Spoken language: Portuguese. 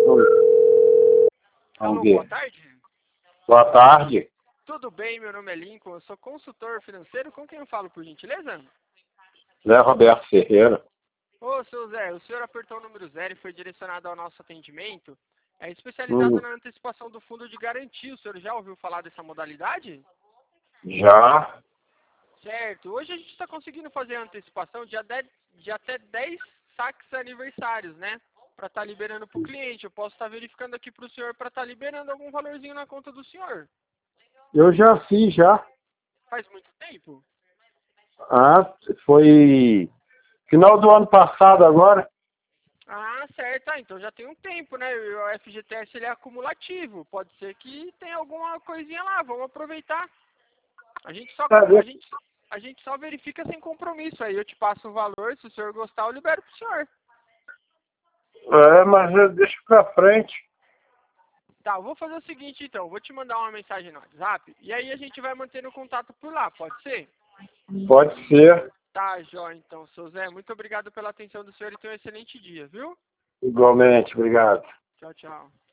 Alô, ver. boa tarde. Boa tarde. Tudo bem, meu nome é Lincoln, eu sou consultor financeiro, com quem eu falo, por gentileza? Zé Roberto Ferreira. Ô, seu Zé, o senhor apertou o número 0 e foi direcionado ao nosso atendimento. É especializado na antecipação do fundo de garantia. O senhor já ouviu falar dessa modalidade? Já. Certo. Hoje a gente está conseguindo fazer a antecipação de até 10 saques aniversários, né? Para estar liberando para o cliente. Eu posso estar verificando aqui para o senhor para estar liberando algum valorzinho na conta do senhor. Eu já fiz, já. Faz muito tempo? Ah, foi final do ano passado agora. Ah, certo. Ah, então já tem um tempo, né? E o FGTS ele é acumulativo. Pode ser que tenha alguma coisinha lá. Vamos aproveitar. A gente só, Tá a bem. gente, a gente só verifica sem compromisso. Aí eu te passo o valor. Se o senhor gostar, eu libero pro senhor. Mas eu deixo pra frente. Tá, eu vou fazer o seguinte então. Eu vou te mandar uma mensagem no WhatsApp. E aí a gente vai mantendo contato por lá. Pode ser? Pode ser. Tá, jóia. Então, seu Zé, muito obrigado pela atenção do senhor e tenha um excelente dia, viu? Igualmente, obrigado. Tchau, tchau.